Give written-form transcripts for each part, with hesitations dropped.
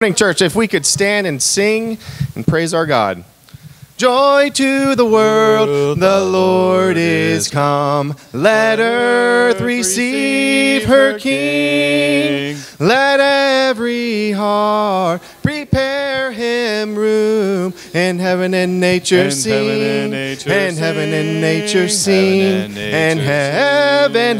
Morning, church. If we could stand and sing and praise our God. Joy to the world, the Lord is come. Let earth receive her King. Let every heart prepare him room. And heaven and nature sing. And heaven and nature sing. And heaven,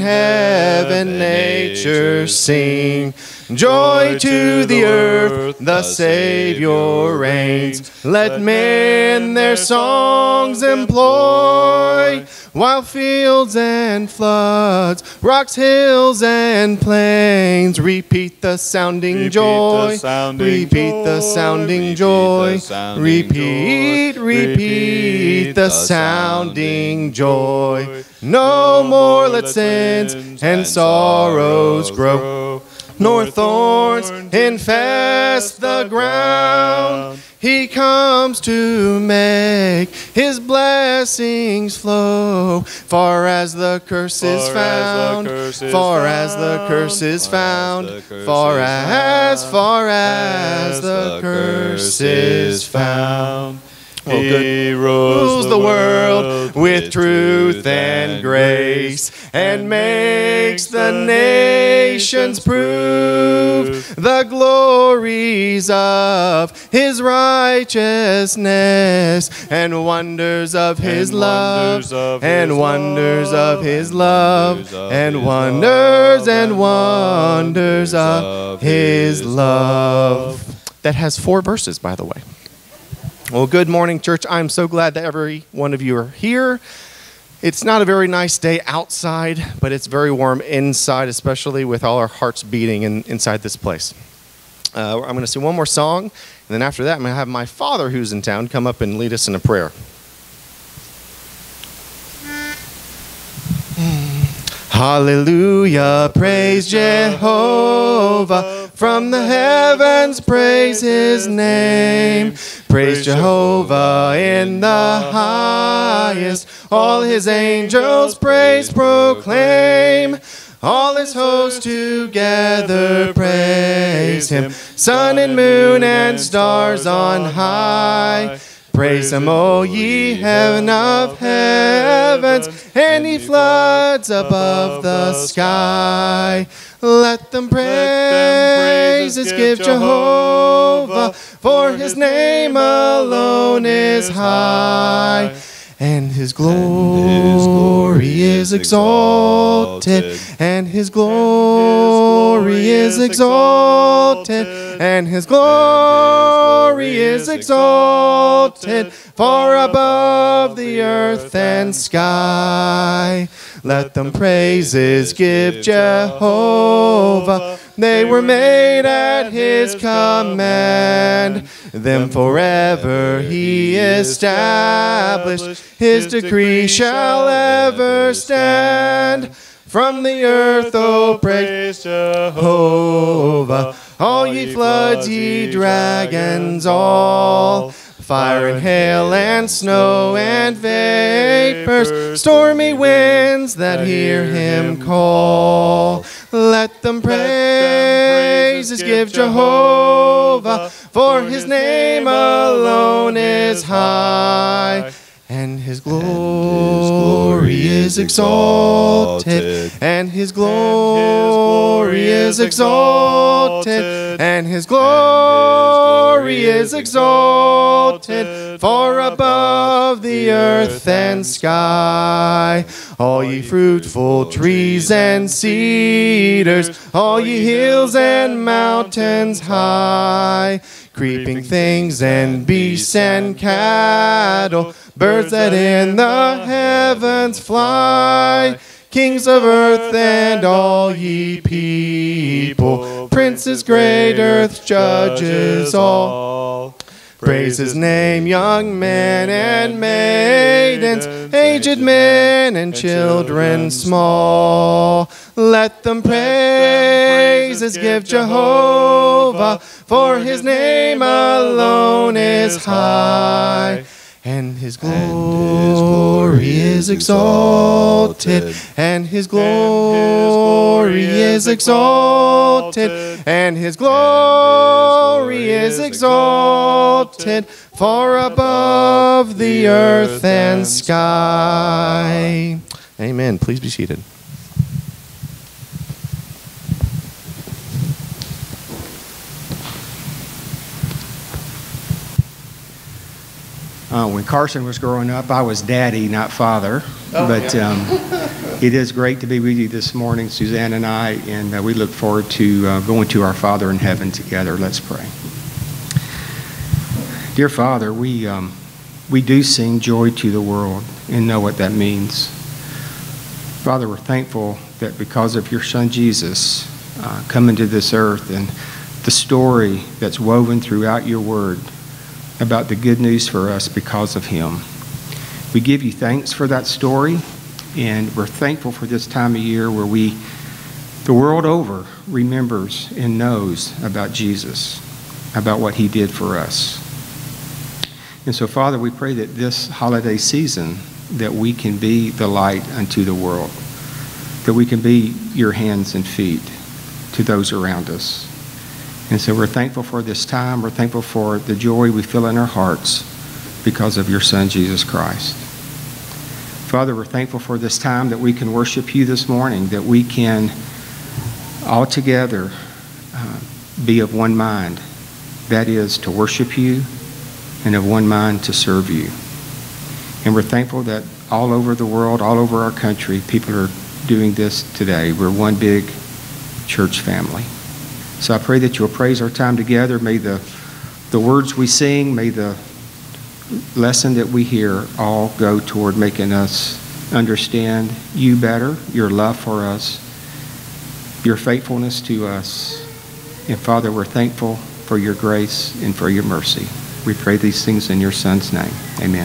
nature sing. Joy to the earth, the Savior reigns. Let men their songs employ, while fields and floods, rocks, hills, and plains repeat the sounding joy. Repeat the sounding joy. Repeat the sounding joy. No more let sins and sorrows grow, nor thorns infest the ground. He comes to make his blessings flow, far as the curse is found, far as the curse is found, far as the curse is found. He rules the world with truth and grace, and makes the nations prove the glories of his righteousness, and wonders of his love, and wonders of his love, and wonders of his love. That has 4 verses, by the way. Well, good morning, church. I'm so glad that every one of you are here. It's not a very nice day outside, but it's very warm inside, especially with all our hearts beating inside this place. I'm going to sing one more song, and then after that, I'm going to have my father, who's in town, come up and lead us in a prayer. Hallelujah, praise Jehovah. From the heavens, praise his name. Praise Jehovah in the highest. All his angels praise proclaim. All his hosts together praise him. Sun and moon and stars on high, praise him, O ye heaven of heavens, and ye floods above the sky. Let them praises give Jehovah, for his name alone is high. And his glory is exalted, and his glory is exalted, and his glory is exalted, far above the earth and sky. Let them praises give Jehovah, they were made at his command. Them forever he established, his decree shall ever stand. From the earth, O praise Jehovah, all ye floods, ye dragons all. Fire and hail and snow and vapors, stormy winds that hear him call. Let them praises give Jehovah, for his name alone is high. And his glory is exalted, and his glory is exalted, and his glory is exalted, far above the earth and sky. All ye fruitful trees and cedars, all ye hills and mountains high, creeping things and beasts and cattle, birds that in the heavens fly, kings of earth and all ye people, princes great, earth's judges all. Praise his name, young men and maidens, aged men and children small. Let them praises give Jehovah, for his name alone is high. And his glory is exalted, and his glory is exalted, and his glory is exalted far above the earth and sky. Amen. Please be seated. When Carson was growing up, I was daddy, not father. It is great to be with you this morning, Suzanne and I, and we look forward to going to our Father in heaven together. Let's pray. Dear Father, we do sing joy to the world and know what that means. Father, we're thankful that because of your Son Jesus coming to this earth and the story that's woven throughout your word about the good news for us because of him. We give you thanks for that story, and we're thankful for this time of year where the world over, remembers and knows about Jesus, about what he did for us. And so, Father, we pray that this holiday season, that we can be the light unto the world, that we can be your hands and feet to those around us. And so we're thankful for this time. We're thankful for the joy we feel in our hearts because of your Son, Jesus Christ. Father, we're thankful for this time that we can worship you this morning, that we can all together be of one mind. That is, to worship you, and of one mind to serve you. And we're thankful that all over the world, all over our country, people are doing this today. We're one big church family. So I pray that you'll praise our time together. May the words we sing, may the lesson that we hear all go toward making us understand you better, your love for us, your faithfulness to us. And Father, we're thankful for your grace and for your mercy. We pray these things in your Son's name. Amen.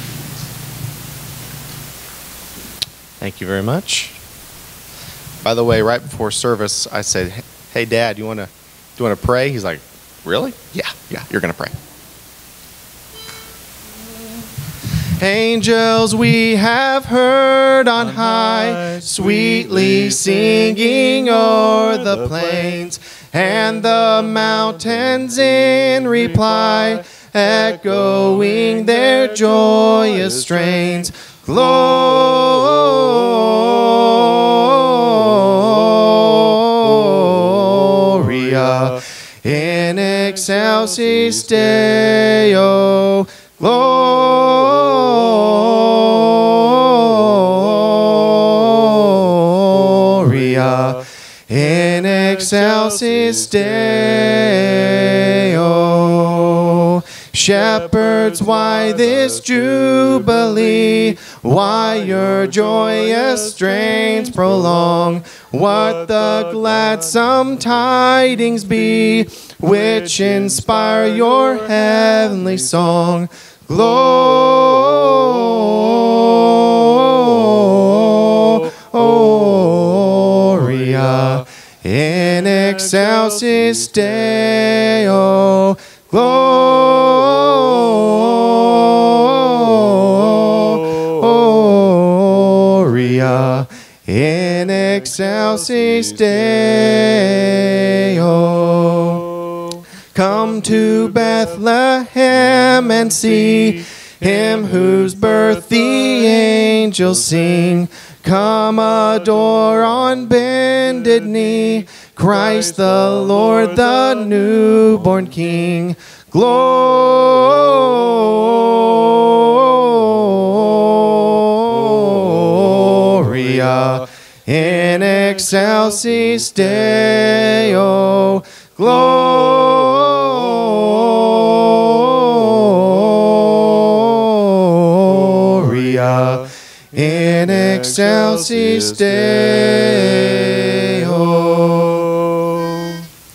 Thank you very much. By the way, right before service, I said, "Hey, Dad, do you want to pray?" He's like, "Really? Yeah, you're going to pray." Angels we have heard on high, sweetly singing o'er the plains, and the mountains in reply, echoing their joyous strains. Gloria in excelsis Deo. Gloria in excelsis Deo. Shepherds, why this jubilee? Why your joyous strains prolong? What the gladsome tidings be, which inspire your heavenly song? Gloria in excelsis Deo. Gloria in excelsis Deo. Come to Bethlehem and see him whose birth the angels sing. Come adore on bended knee Christ the Lord, the newborn King. Gloria in excelsis Deo. Gloria in excelsis Deo.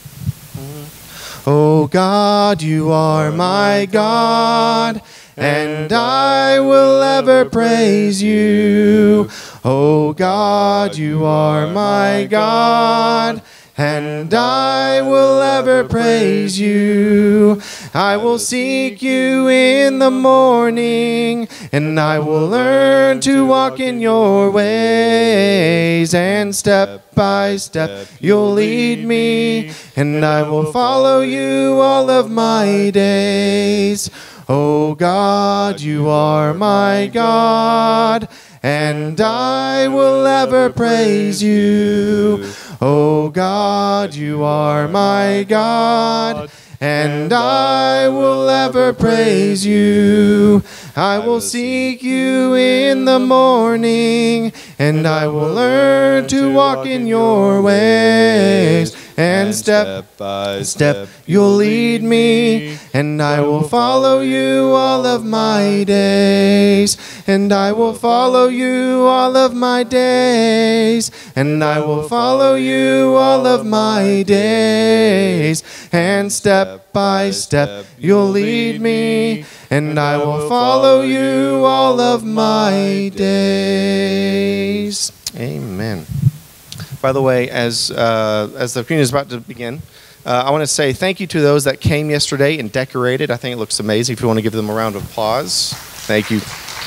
O God, you are my God, and I will ever praise you. O God, you are my God, and I will ever praise you. I will seek you in the morning, and I will learn to walk in your ways, and step by step you'll lead me, and I will follow you all of my days. Oh God, you are my God, and I will ever praise you. Oh God, you are my God, and I will ever praise you. I will seek you in the morning, and I will learn to walk in your ways, and step by step you'll lead me, and I will follow you all of my days, and I will follow you all of my days, and I will follow you all of my days, and step by step you'll lead me, and I will follow you all of my days. Amen. By the way, as the communion is about to begin, I want to say thank you to those that came yesterday and decorated. I think it looks amazing. If you want to give them a round of applause, thank you.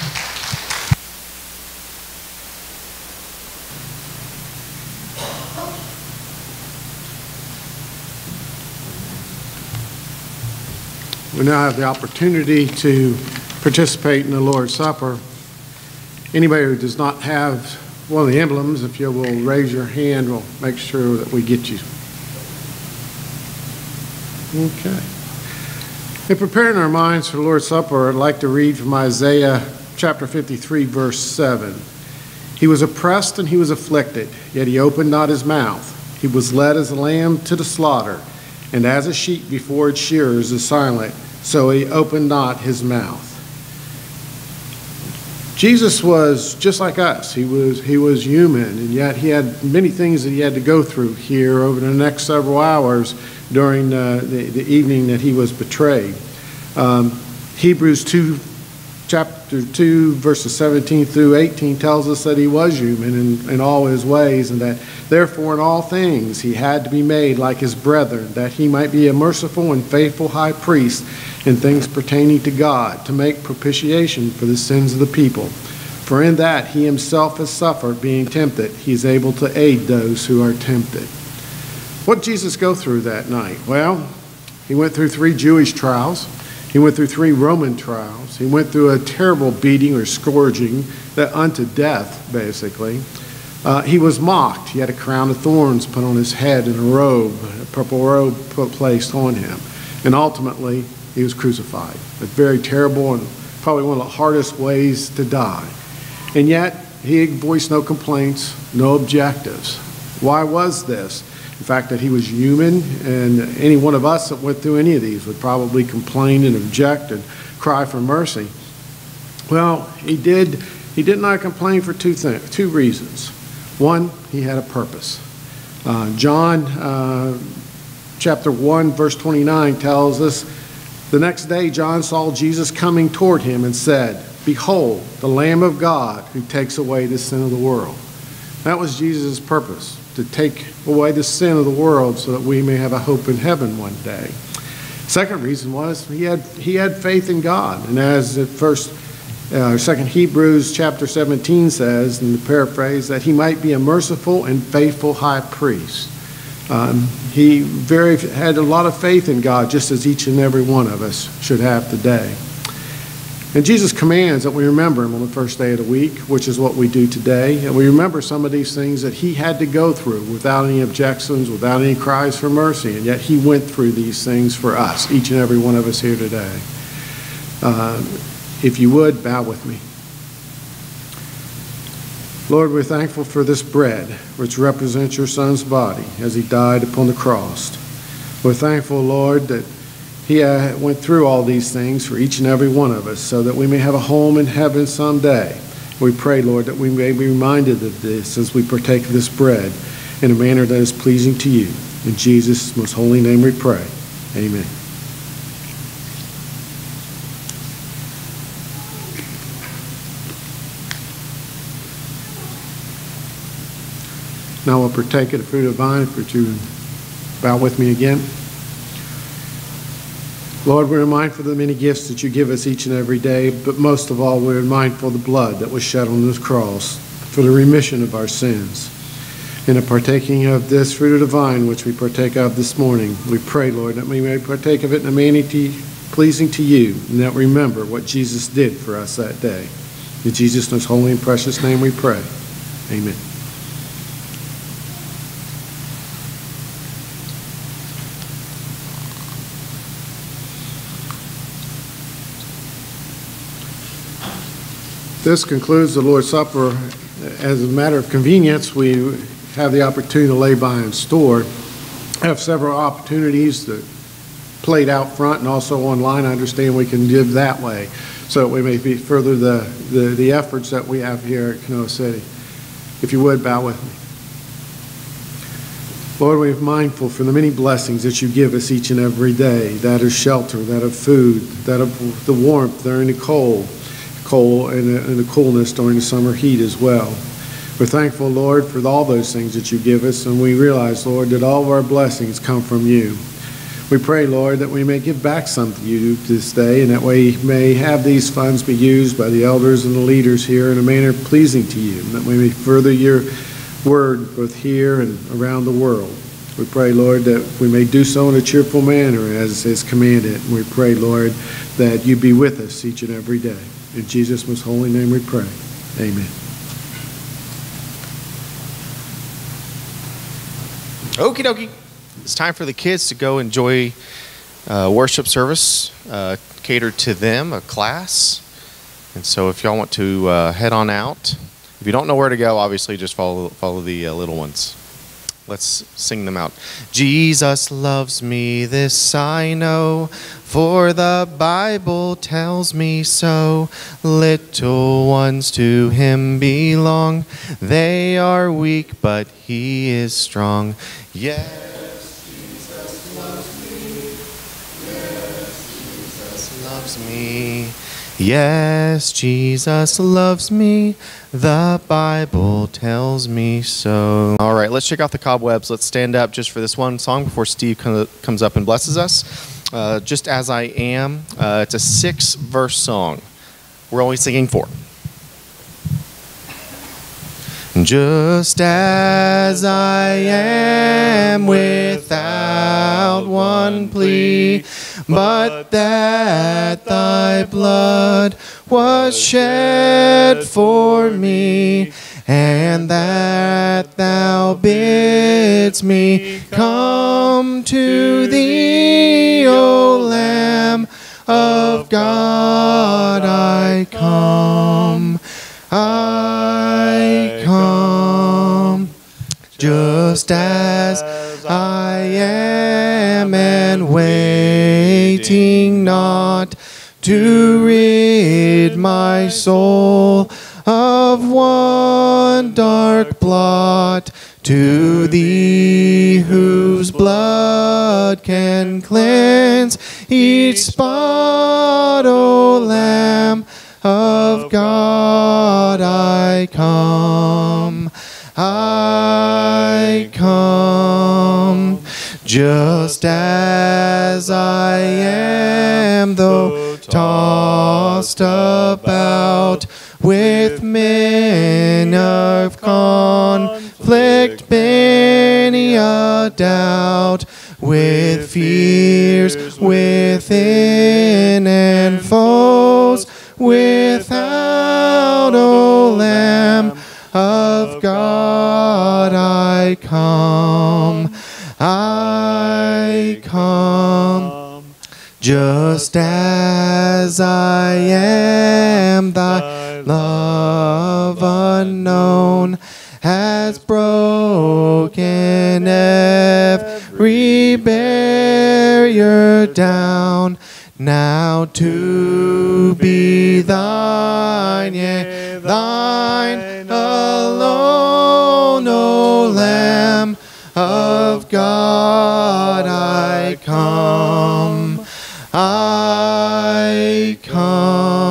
We now have the opportunity to participate in the Lord's Supper. Anybody who does not have one of the emblems, if you will raise your hand, we'll make sure that we get you. Okay. In preparing our minds for the Lord's Supper, I'd like to read from Isaiah chapter 53, verse 7. He was oppressed and he was afflicted, yet he opened not his mouth. He was led as a lamb to the slaughter, and as a sheep before its shearers is silent, so he opened not his mouth. Jesus was just like us. He was human, and yet he had many things that he had to go through here over the next several hours during the evening that he was betrayed. Hebrews 2, chapter 2, verses 17 through 18 tells us that he was human in all his ways, and that therefore in all things he had to be made like his brethren, that he might be a merciful and faithful high priest in things pertaining to God, to make propitiation for the sins of the people. For in that he himself has suffered, being tempted, he is able to aid those who are tempted. What did Jesus go through that night? Well, he went through 3 Jewish trials. He went through 3 Roman trials. He went through a terrible beating or scourging that unto death, basically. He was mocked. He had a crown of thorns put on his head and a purple robe placed on him. And ultimately, he was crucified. A very terrible and probably one of the hardest ways to die. And yet, he voiced no complaints, no objectives. Why was this? The fact that he was human, and any one of us that went through any of these would probably complain and object and cry for mercy. Well, he did not complain for two reasons. One, he had a purpose. John chapter 1, verse 29 tells us, the next day John saw Jesus coming toward him and said, "Behold, the Lamb of God who takes away the sin of the world." That was Jesus' purpose, to take away the sin of the world so that we may have a hope in heaven one day. Second reason was he had faith in God. And as at Second Hebrews chapter 17 says, in the paraphrase, that he might be a merciful and faithful high priest. He had a lot of faith in God, just as each and every one of us should have today. And Jesus commands that we remember him on the first day of the week, which is what we do today. And we remember some of these things that he had to go through without any objections, without any cries for mercy. And yet he went through these things for us, each and every one of us here today. If you would, bow with me. Lord, we're thankful for this bread, which represents your Son's body as he died upon the cross. We're thankful, Lord, that he went through all these things for each and every one of us so that we may have a home in heaven someday. We pray, Lord, that we may be reminded of this as we partake of this bread in a manner that is pleasing to you. In Jesus' most holy name we pray. Amen. Now we'll partake of the fruit of the vine. Would you bow with me again? Lord, we're mindful of the many gifts that you give us each and every day, but most of all, we're mindful of the blood that was shed on this cross for the remission of our sins. In the partaking of this fruit of the vine, which we partake of this morning, we pray, Lord, that we may partake of it in a manner pleasing to you, and that we remember what Jesus did for us that day. In Jesus' most holy and precious name we pray. Amen. This concludes the Lord's Supper. As a matter of convenience, we have the opportunity to lay by and store. I have several opportunities that played out front and also online. I understand we can give that way so that we may further the efforts that we have here at Canoa City. If you would, bow with me. Lord, we are mindful for the many blessings that you give us each and every day, that of shelter, that of food, that of the warmth during the cold and the coolness during the summer heat as well. We're thankful, Lord, for all those things that you give us, and we realize, Lord, that all of our blessings come from you. We pray, Lord, that we may give back some to you this day, and that we may have these funds be used by the elders and the leaders here in a manner pleasing to you, and that we may further your word both here and around the world. We pray, Lord, that we may do so in a cheerful manner as is commanded. And we pray, Lord, that you be with us each and every day. In Jesus' most holy name we pray. Amen. Okie dokie. It's time for the kids to go enjoy worship service catered to them, a class. And so if y'all want to head on out, if you don't know where to go, obviously just follow the little ones. Let's sing them out. Jesus loves me, this I know, for the Bible tells me so. Little ones to him belong. They are weak, but he is strong. Yes, Jesus loves me. Yes, Jesus loves me. Yes, Jesus loves me. The Bible tells me so. All right, let's check out the cobwebs. Let's stand up just for this one song before Steve comes up and blesses us. Just As I Am. It's a 6-verse song. We're only singing 4. Just as I am without one plea, but that thy blood was shed for me, and that thou bidst me come to thee, O Lamb of God, I come. I come, just as I am, and waiting not to rid my soul of one dark blot, to thee whose blood can cleanse each spot, O Lamb of God, I come. I come, just as I am, though tossed about with men of conflict, many a doubt, with fears within and foes without, O Lamb of God, I come. I come, just as I am. Thy love unknown has broken every barrier down. Now to be thine, yea, thine alone, O Lamb of God, I come. I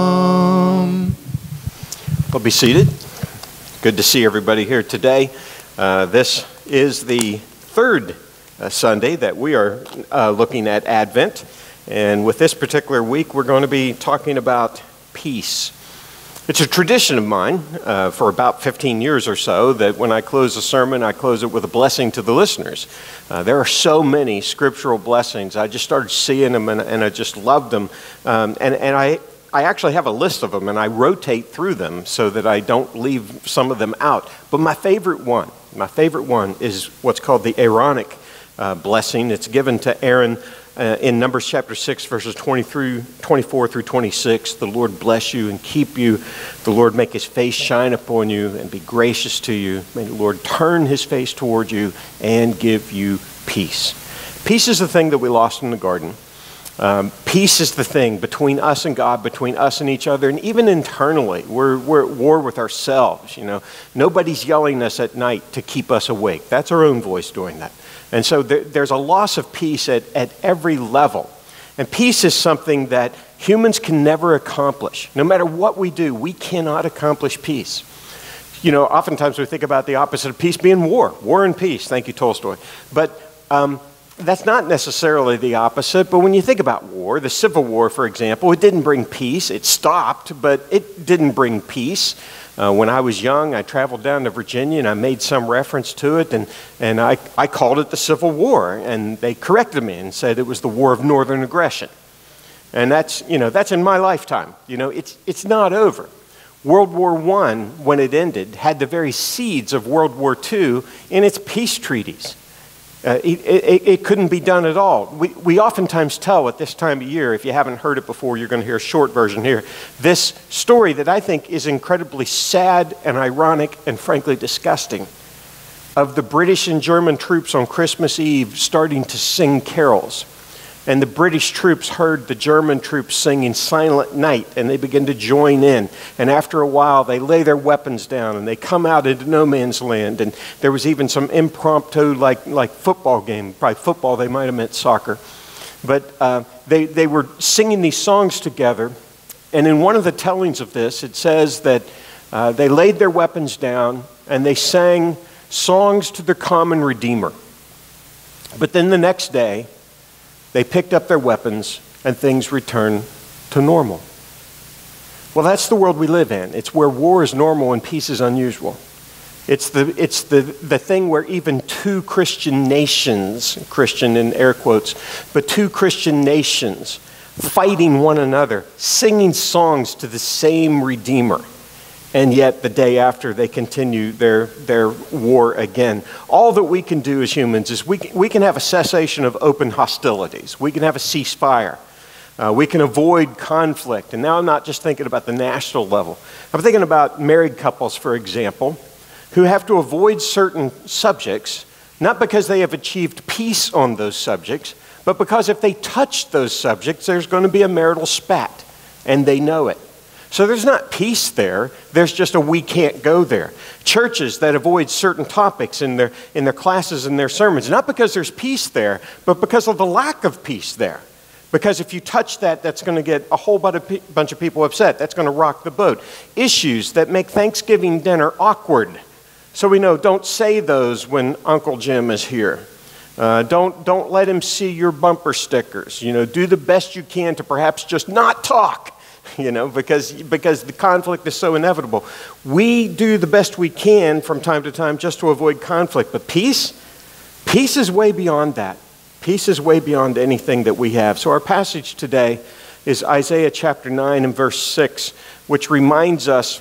come. Well, be seated. Good to see everybody here today. This is the third Sunday that we are looking at Advent, and with this particular week we're going to be talking about peace. It's a tradition of mine for about 15 years or so that when I close a sermon, I close it with a blessing to the listeners. There are so many scriptural blessings. I just started seeing them and I just loved them. And I actually have a list of them and I rotate through them so that I don't leave some of them out. But my favorite one is what's called the Aaronic blessing. It's given to Aaron in Numbers chapter 6, verses 24 through 26. The Lord bless you and keep you. The Lord make his face shine upon you and be gracious to you. May the Lord turn his face toward you and give you peace. Peace is the thing that we lost in the garden. Peace is the thing between us and God, between us and each other, and even internally. We're at war with ourselves, you know. Nobody's yelling us at night to keep us awake. That's our own voice doing that. And so there's a loss of peace at every level. And peace is something that humans can never accomplish. No matter what we do, we cannot accomplish peace. You know, oftentimes we think about the opposite of peace being war. War and peace. Thank you, Tolstoy. But that's not necessarily the opposite. But when you think about war, the Civil War, for example, it didn't bring peace. It stopped, but it didn't bring peace. When I was young, I traveled down to Virginia and I made some reference to it, and I called it the Civil War, and they corrected me and said it was the War of Northern Aggression. And that's in my lifetime. You know, it's not over. World War I, when it ended, had the very seeds of World War II in its peace treaties. It couldn't be done at all. We oftentimes tell at this time of year, if you haven't heard it before, you're going to hear a short version here, this story that I think is incredibly sad and ironic and frankly disgusting, of the British and German troops on Christmas Eve starting to sing carols. And the British troops heard the German troops singing Silent Night, and they begin to join in. And after a while, they lay their weapons down, and they come out into no man's land. And there was even some impromptu, like football game. Probably football, they might have meant soccer. But they were singing these songs together. And in one of the tellings of this, it says that they laid their weapons down, and they sang songs to their common Redeemer. But then the next day, they picked up their weapons and things returned to normal. Well, that's the world we live in. It's where war is normal and peace is unusual. It's the thing where even two Christian nations, Christian in air quotes, but two Christian nations fighting one another, singing songs to the same Redeemer. And yet the day after they continue their war again. All that we can do as humans is we can have a cessation of open hostilities. We can have a ceasefire. We can avoid conflict. And now I'm not just thinking about the national level. I'm thinking about married couples, for example, who have to avoid certain subjects, not because they have achieved peace on those subjects, but because if they touch those subjects, there's going to be a marital spat, and they know it. So there's not peace there, there's just a we can't go there. Churches that avoid certain topics in their classes and their sermons, not because there's peace there, but because of the lack of peace there. Because if you touch that, that's going to get a whole bunch of people upset. That's going to rock the boat. Issues that make Thanksgiving dinner awkward. So we know, don't say those when Uncle Jim is here. Don't let him see your bumper stickers. You know, do the best you can to perhaps just not talk. You know, because the conflict is so inevitable. We do the best we can from time to time just to avoid conflict. But peace is way beyond that. Peace is way beyond anything that we have. So our passage today is Isaiah chapter 9 and verse 6, which reminds us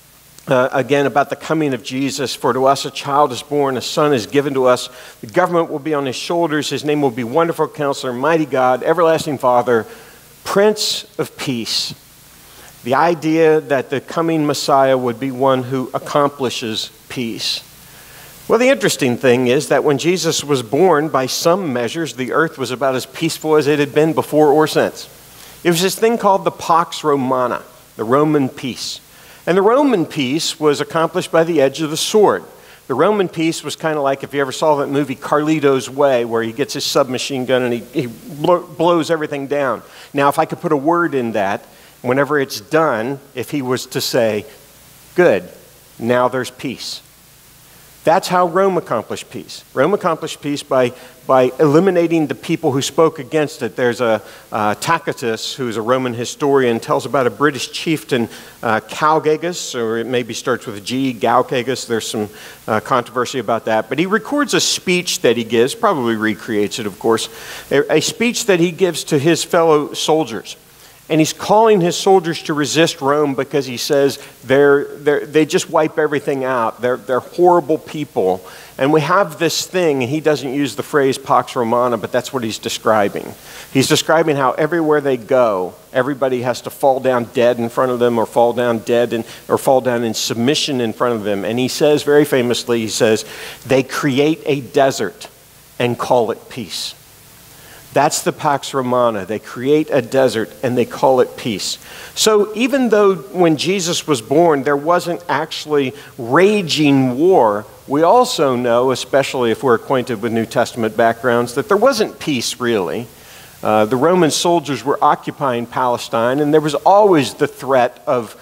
again about the coming of Jesus. For to us a child is born, a son is given to us. The government will be on his shoulders. His name will be Wonderful Counselor, Mighty God, Everlasting Father, Prince of Peace. The idea that the coming Messiah would be one who accomplishes peace. Well, the interesting thing is that when Jesus was born, by some measures, the earth was about as peaceful as it had been before or since. It was this thing called the Pax Romana, the Roman peace. And the Roman peace was accomplished by the edge of the sword. The Roman peace was kind of like if you ever saw that movie Carlito's Way, where he gets his submachine gun and he blows everything down. Now, if I could put a word in that, whenever it's done, if he was to say, good, now there's peace. That's how Rome accomplished peace. Rome accomplished peace by eliminating the people who spoke against it. There's Tacitus, who's a Roman historian, tells about a British chieftain, Galgagus, or it maybe starts with a G, Galgagus. There's some controversy about that. But he records a speech that he gives, probably recreates it, of course, a speech that he gives to his fellow soldiers. And he's calling his soldiers to resist Rome because he says they just wipe everything out. They're horrible people. And we have this thing, and he doesn't use the phrase Pax Romana, but that's what he's describing. He's describing how everywhere they go, everybody has to fall down dead in front of them, or fall down dead or fall down in submission in front of them. And he says, very famously, he says, they create a desert and call it peace. That's the Pax Romana. They create a desert and they call it peace. So even though when Jesus was born there wasn't actually raging war, we also know, especially if we're acquainted with New Testament backgrounds, that there wasn't peace really. The Roman soldiers were occupying Palestine, and there was always the threat of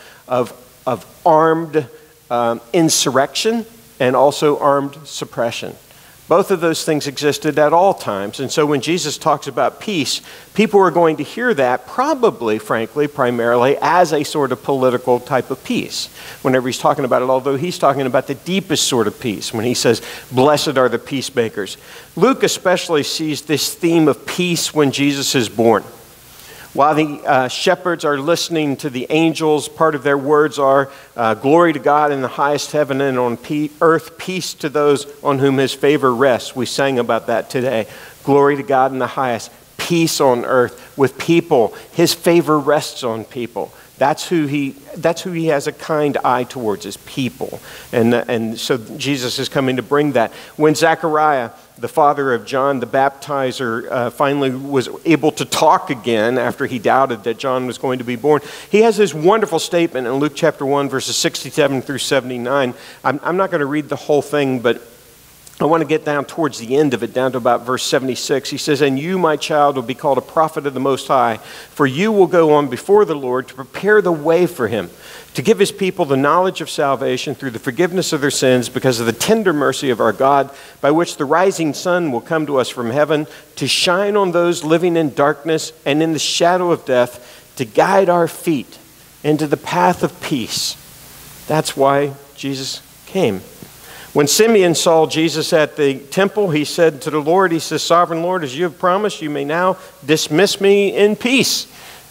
armed insurrection and also armed suppression. Both of those things existed at all times. And so when Jesus talks about peace, people are going to hear that probably, frankly, primarily as a sort of political type of peace whenever he's talking about it, although he's talking about the deepest sort of peace when he says, blessed are the peacemakers. Luke especially sees this theme of peace when Jesus is born. While the shepherds are listening to the angels, part of their words are, glory to God in the highest heaven, and on earth peace to those on whom his favor rests. We sang about that today. Glory to God in the highest, peace on earth with people. His favor rests on people. That's who he has a kind eye towards, is people. And so Jesus is coming to bring that. When Zechariah, the father of John the Baptizer, finally was able to talk again after he doubted that John was going to be born, he has this wonderful statement in Luke chapter 1, verses 67 through 79. I'm not going to read the whole thing, but I want to get down towards the end of it, down to about verse 76. He says, and you, my child, will be called a prophet of the Most High, for you will go on before the Lord to prepare the way for him, to give his people the knowledge of salvation through the forgiveness of their sins, because of the tender mercy of our God, by which the rising sun will come to us from heaven, to shine on those living in darkness and in the shadow of death, to guide our feet into the path of peace. That's why Jesus came. When Simeon saw Jesus at the temple, he said to the Lord, he says, Sovereign Lord, as you have promised, you may now dismiss me in peace.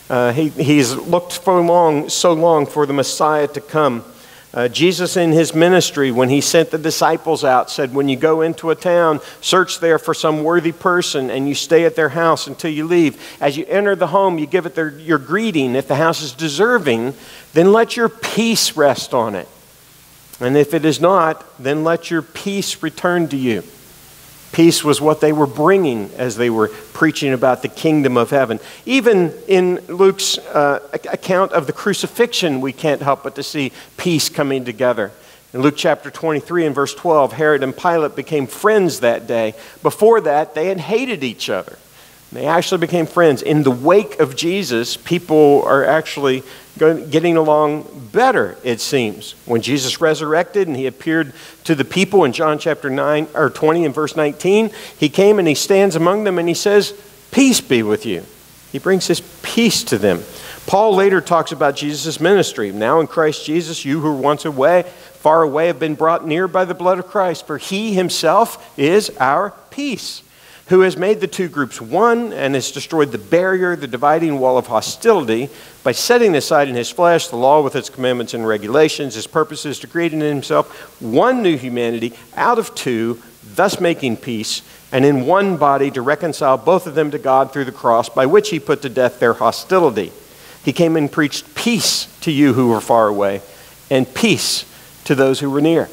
He's looked so long for the Messiah to come. Jesus in his ministry, when he sent the disciples out, said, when you go into a town, search there for some worthy person, and you stay at their house until you leave. As you enter the home, you give it your greeting. If the house is deserving, then let your peace rest on it. And if it is not, then let your peace return to you. Peace was what they were bringing as they were preaching about the kingdom of heaven. Even in Luke's account of the crucifixion, we can't help but to see peace coming together. In Luke chapter 23 and verse 12, Herod and Pilate became friends that day. Before that, they had hated each other. They actually became friends. In the wake of Jesus, people are actually getting along better, it seems. When Jesus resurrected and he appeared to the people in John chapter 9 or 20 and verse 19, he came and he stands among them and he says, peace be with you. He brings his peace to them. Paul later talks about Jesus' ministry. Now in Christ Jesus, you who were once far away have been brought near by the blood of Christ, for he himself is our peace, who has made the two groups one and has destroyed the barrier, the dividing wall of hostility, by setting aside in his flesh the law with its commandments and regulations. His purpose is to create in himself one new humanity out of two, thus making peace, and in one body to reconcile both of them to God through the cross, by which he put to death their hostility. He came and preached peace to you who were far away, and peace to those who were near.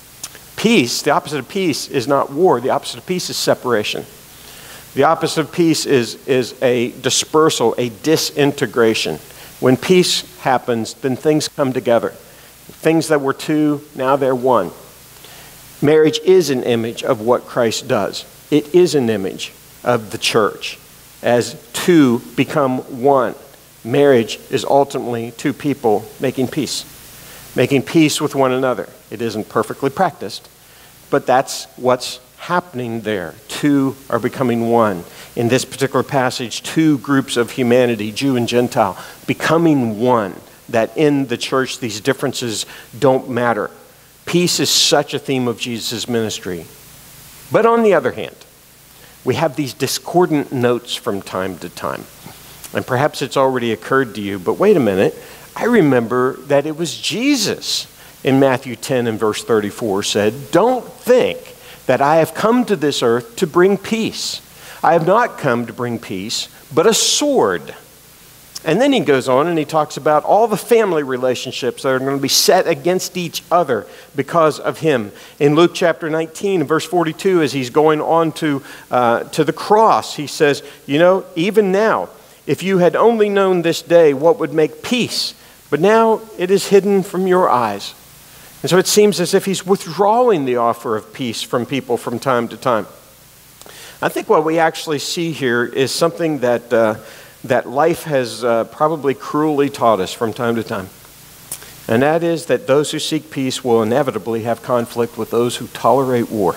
Peace, the opposite of peace, is not war. The opposite of peace is separation. The opposite of peace is a dispersal, a disintegration. When peace happens, then things come together. Things that were two, now they're one. Marriage is an image of what Christ does. It is an image of the church. As two become one, marriage is ultimately two people making peace with one another. It isn't perfectly practiced, but that's what's happening there. Two are becoming one. In this particular passage, two groups of humanity, Jew and Gentile, becoming one, that in the church these differences don't matter. Peace is such a theme of Jesus' ministry. But on the other hand, we have these discordant notes from time to time. And perhaps it's already occurred to you, but wait a minute. I remember that it was Jesus in Matthew 10 and verse 34 said, "Don't think that I have come to this earth to bring peace. I have not come to bring peace, but a sword." And then he goes on and he talks about all the family relationships that are going to be set against each other because of him. In Luke chapter 19, verse 42, as he's going on to the cross, he says, "You know, even now, if you had only known this day what would make peace, but now it is hidden from your eyes." And so it seems as if he's withdrawing the offer of peace from people from time to time. I think what we actually see here is something that life has probably cruelly taught us from time to time. And that is that those who seek peace will inevitably have conflict with those who tolerate war.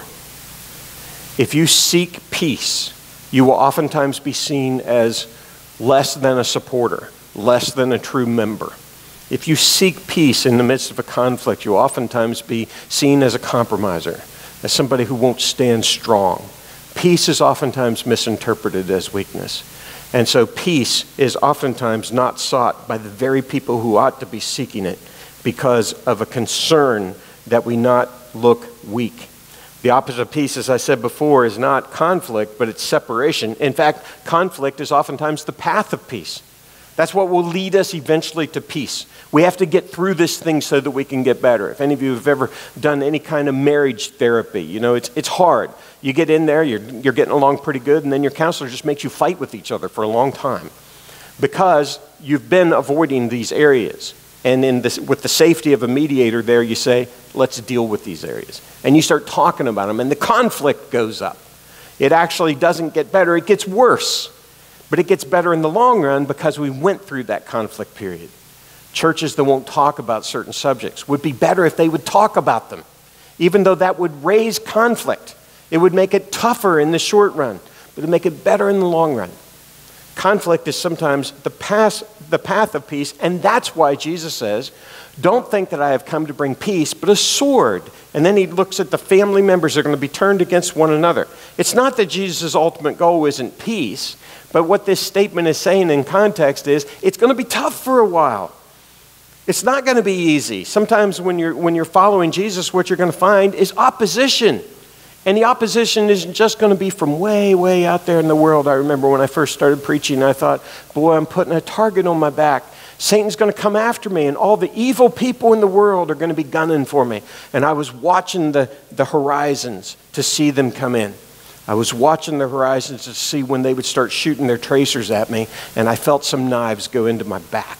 If you seek peace, you will oftentimes be seen as less than a supporter, less than a true member. If you seek peace in the midst of a conflict, you'll oftentimes be seen as a compromiser, as somebody who won't stand strong. Peace is oftentimes misinterpreted as weakness. And so peace is oftentimes not sought by the very people who ought to be seeking it because of a concern that we not look weak. The opposite of peace, as I said before, is not conflict, but it's separation. In fact, conflict is oftentimes the path of peace. That's what will lead us eventually to peace. We have to get through this thing so that we can get better. If any of you have ever done any kind of marriage therapy, you know, it's hard. You get in there, you're getting along pretty good, and then your counselor just makes you fight with each other for a long time because you've been avoiding these areas. And with the safety of a mediator there, you say, let's deal with these areas. And you start talking about them, and the conflict goes up. It actually doesn't get better, it gets worse. But it gets better in the long run because we went through that conflict period. Churches that won't talk about certain subjects would be better if they would talk about them, even though that would raise conflict. It would make it tougher in the short run, but it would make it better in the long run. Conflict is sometimes the path of peace, and that's why Jesus says, "Don't think that I have come to bring peace, but a sword." And then he looks at the family members that are going to be turned against one another. It's not that Jesus' ultimate goal isn't peace, but what this statement is saying in context is it's going to be tough for a while. It's not going to be easy. Sometimes when you're following Jesus, what you're going to find is opposition. And the opposition isn't just going to be from way, way out there in the world. I remember when I first started preaching, I thought, boy, I'm putting a target on my back. Satan's going to come after me, and all the evil people in the world are going to be gunning for me. And I was watching the horizons to see them come in. I was watching the horizons to see when they would start shooting their tracers at me, and I felt some knives go into my back.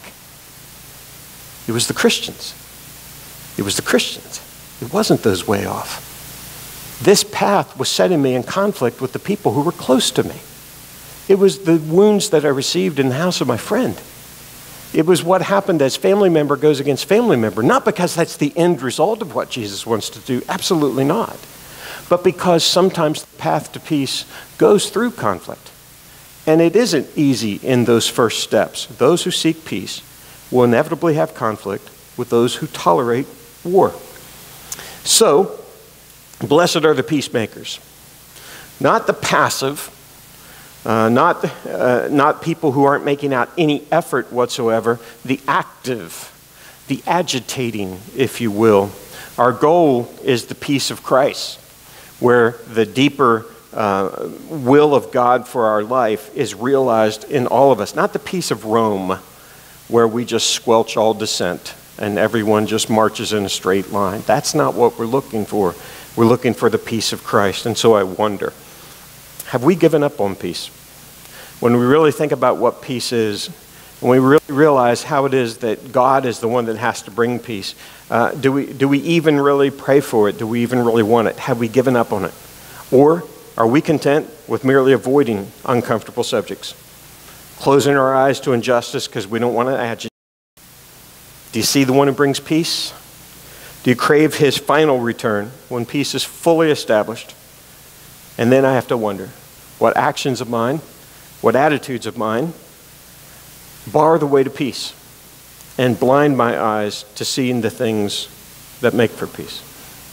It was the Christians. It was the Christians. It wasn't those way off. This path was setting me in conflict with the people who were close to me. It was the wounds that I received in the house of my friend. It was what happened as family member goes against family member, not because that's the end result of what Jesus wants to do, absolutely not, but because sometimes the path to peace goes through conflict. And it isn't easy in those first steps. Those who seek peace will inevitably have conflict with those who tolerate war. So, blessed are the peacemakers. Not the passive, not people who aren't making out any effort whatsoever, the active, the agitating, if you will. Our goal is the peace of Christ, where the deeper will of God for our life is realized in all of us. Not the peace of Rome, where we just squelch all dissent and everyone just marches in a straight line. That's not what we're looking for. We're looking for the peace of Christ. And so I wonder, have we given up on peace? When we really think about what peace is, when we really realize how it is that God is the one that has to bring peace, do we even really pray for it? Do we even really want it? Have we given up on it? Or are we content with merely avoiding uncomfortable subjects? Closing our eyes to injustice because we don't want to agitate. Do you see the one who brings peace? Do you crave his final return when peace is fully established? And then I have to wonder, what actions of mine, what attitudes of mine bar the way to peace and blind my eyes to seeing the things that make for peace?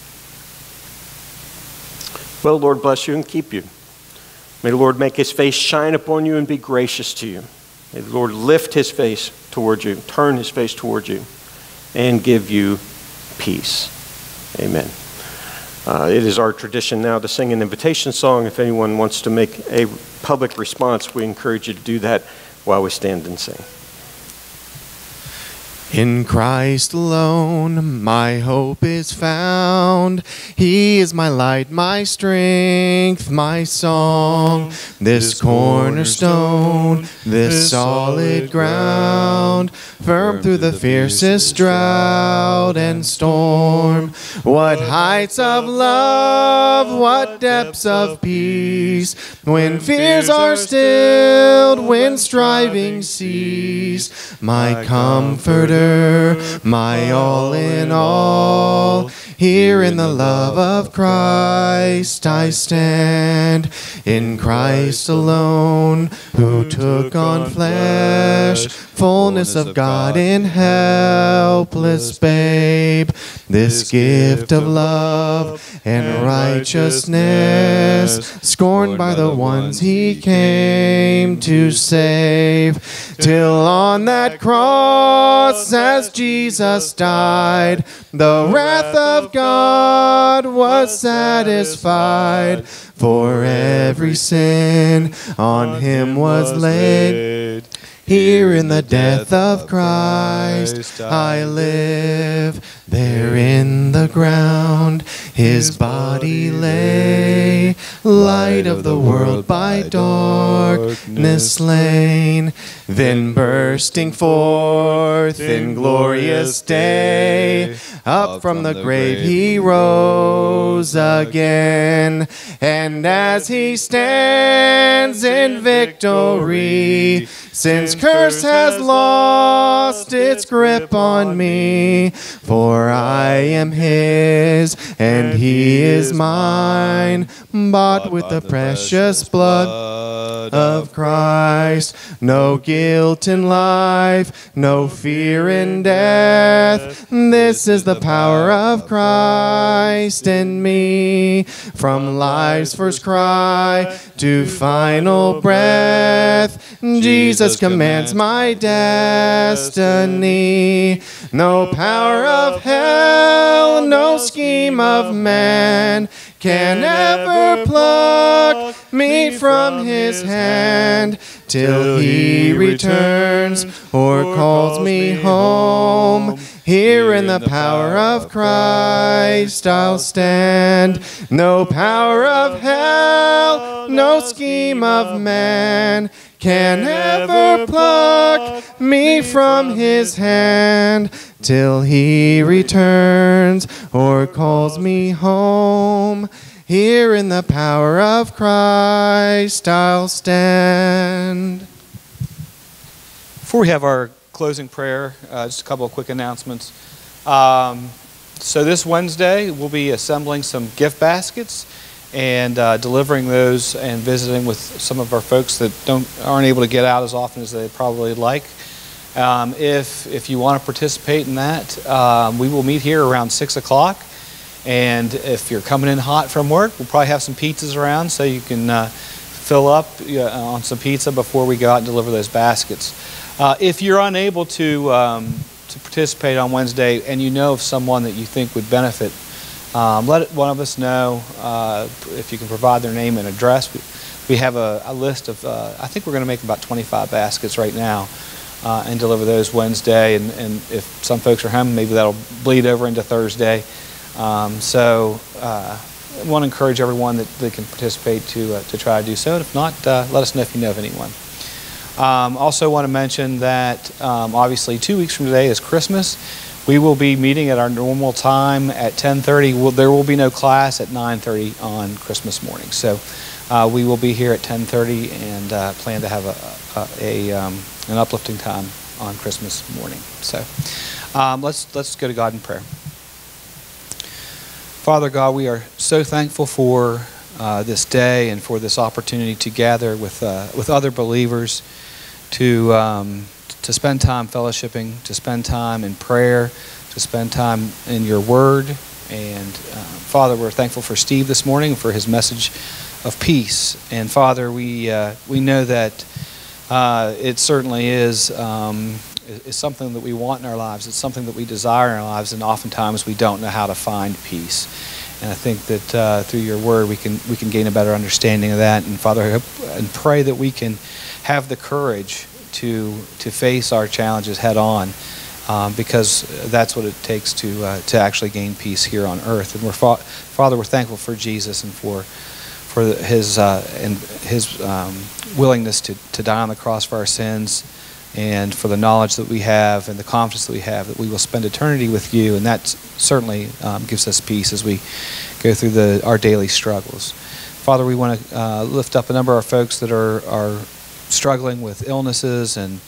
Well, the Lord bless you and keep you. May the Lord make his face shine upon you and be gracious to you. May the Lord lift his face towards you, turn his face towards you, and give you peace. Amen. It is our tradition now to sing an invitation song. If anyone wants to make a public response, we encourage you to do that while we stand and sing. In Christ alone my hope is found. He is my light, my strength, my song. This cornerstone, this solid ground, firm through the fiercest drought and storm. What heights of love, what depths of peace, when fears are stilled, when striving cease. My comforter, my all in all, here in the love of Christ I stand. In Christ alone, who took on flesh, fullness of God in helpless babe. This gift of love and righteousness, scorned by the ones he came to save. Till on that cross, as Jesus died, the wrath of God was satisfied. For every sin on him was laid. Here in the death of Christ I live. There in the ground his body lay, light of the world by darkness slain. Then bursting forth in glorious day, up from the grave he rose again. And as he stands in victory, since curse has lost its grip on me, for I am his and he is mine, bought with the precious blood of Christ. No guilt in life, no fear in death. This is the power of Christ in me. From life's first cry to final breath, Jesus commands my destiny. No power of hell, no scheme of man can ever pluck me from his hand, till he returns or calls me home. Here in the power of Christ I'll stand. No power of hell, no scheme of man can ever pluck me from his hand, till he returns or calls me home. Here in the power of Christ I'll stand. Before we have our closing prayer, just a couple of quick announcements. So this Wednesday, we'll be assembling some gift baskets and delivering those and visiting with some of our folks that aren't able to get out as often as they probably like. If you want to participate in that, we will meet here around 6 o'clock. And if you're coming in hot from work, we'll probably have some pizzas around so you can fill up on some pizza before we go out and deliver those baskets. If you're unable to participate on Wednesday and you know of someone that you think would benefit, let one of us know if you can provide their name and address. We have a list of, I think we're going to make about 25 baskets right now and deliver those Wednesday. And if some folks are home, maybe that'll bleed over into Thursday. I want to encourage everyone that can participate to try to do so. And if not, let us know if you know of anyone. Also want to mention that obviously 2 weeks from today is Christmas. We will be meeting at our normal time at 10:30. There will be no class at 9:30 on Christmas morning. So we will be here at 10:30 and plan to have an uplifting time on Christmas morning. So let's go to God in prayer. Father God, we are so thankful for this day and for this opportunity to gather with other believers to spend time fellowshipping, to spend time in prayer, to spend time in your word. And Father, we're thankful for Steve this morning, for his message of peace. And Father, we know that it certainly is something that we want in our lives. It's something that we desire in our lives, and oftentimes we don't know how to find peace. And I think that through your word we can gain a better understanding of that. And Father, I hope and pray that we can have the courage to face our challenges head on, because that's what it takes to actually gain peace here on earth. And Father, we're thankful for Jesus and for his willingness to die on the cross for our sins, and for the knowledge that we have and the confidence that we have that we will spend eternity with you. And that certainly gives us peace as we go through our daily struggles. Father, we want to lift up a number of folks that are struggling with illnesses, and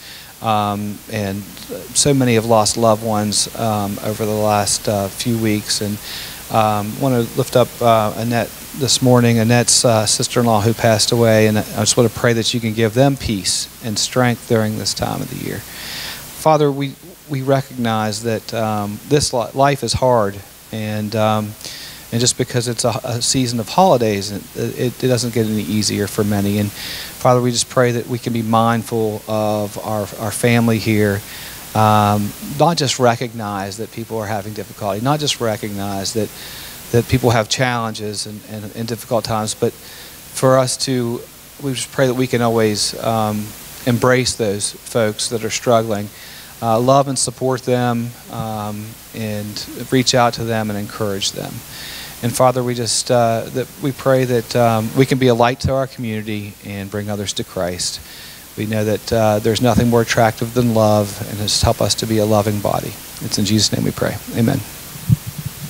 so many have lost loved ones over the last few weeks. And want to lift up Annette this morning, Annette's sister-in-law who passed away, and I just want to pray that you can give them peace and strength during this time of the year. Father, we recognize that this life is hard, and just because it's a season of holidays, it doesn't get any easier for many. And Father, we just pray that we can be mindful of our family here, not just recognize that people are having difficulty, not just recognize that people have challenges and difficult times, but for us we just pray that we can always embrace those folks that are struggling, love and support them, and reach out to them and encourage them. And Father, we just that we pray that we can be a light to our community and bring others to Christ. We know that there's nothing more attractive than love, and just help us to be a loving body. It's in Jesus' name we pray. Amen.